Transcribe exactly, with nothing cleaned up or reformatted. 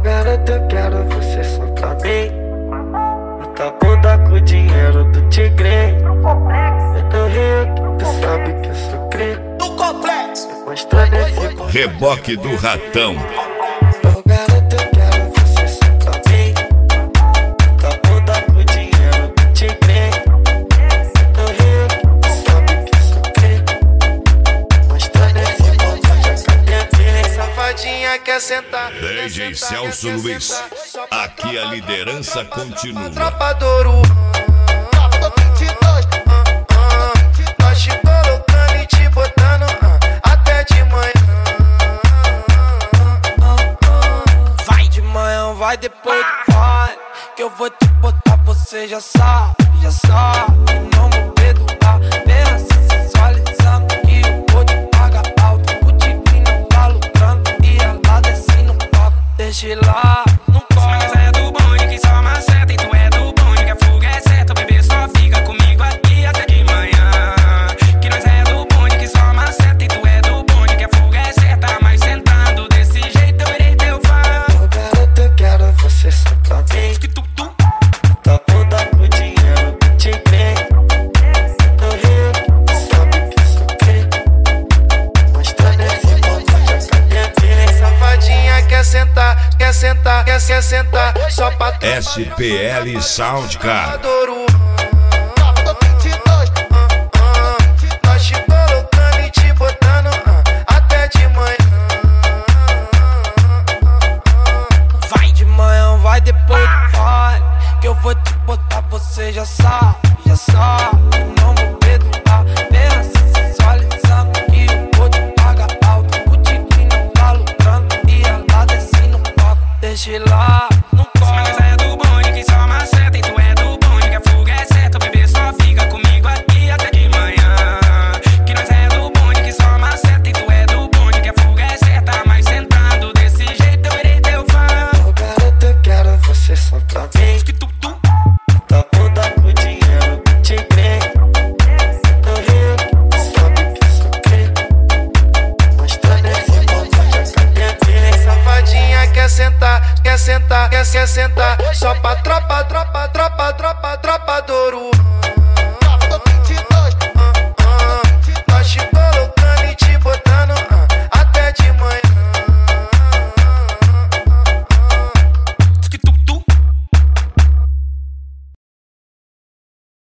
garota, eu quero você só pra mim. Muita bunda com o dinheiro do tigre. Eu tô rico, tu sabe que eu sou cri. Do complexo. Mostrando esse Reboque do Ratão. Oh garota, eu quero você só pra mim. Muita bunda com o dinheiro do tigre. Eu tô rico, tu sabe que eu sou cri. Mostrando esse bomba, cadê? Safadinha quer sentar. D J Celso Luiz, aqui a liderança continua. Tropa do Ouro. Nós te colocando e te botando até de manhã. Vai de manhã, vai depois do pai. Que eu vou te botar, você já sabe, já sabe. Não vou perdoar, pensa sensualizando que eu vou te pagar alto. O tigre não tá lucrando e ela desce no palco. Deixa ele lá, não corre. Mas é do bonde que só maceta e tu é do bonde que a fuga é certa. O bebê só fica comigo aqui até de manhã. Que nós é do bonde que só maceta e tu é do bonde que a fuga é certa. Mas sentando desse jeito eu irei teu fã. Oh garota, eu quero você só pra mim. Que tu, tu. Tá bunda com o dinheiro do tigre. Tô rico, tu sabe que eu sou cri. Mostrando esse bomba, cadê? Safadinha quer sentar, quer sentar, quer, quer sentar. Só pra tropa S P L Soundcard. Adoro. Nós te colocando e te botando até de manhã. Vai de manhã, vai depois do pai. Que eu vou te botar, você já sabe, já sabe. Não vou perdoar, pensa sensualizando que eu vou te pagar alto. O tigre não tá lucrando e ela desce no palco. Deixa ele lá, não Mas corre. é do bonde que só maceta e tu é do bonde que a fuga é certa. O bebê só fica comigo aqui até de manhã. Que nós é do bonde que só maceta e tu é do bonde que a fuga é certa. Mas sentando desse jeito eu irei teu fã. Oh garota, eu quero você só pra mim. Que tu, tu. Tá bunda com o dinheiro do tigre. Tô rico, tu sabe que eu sou cri. Mostrando esse bomba, cadê? Safadinha quer sentar, quer sentar, quer, quer sentar. Só pra tropa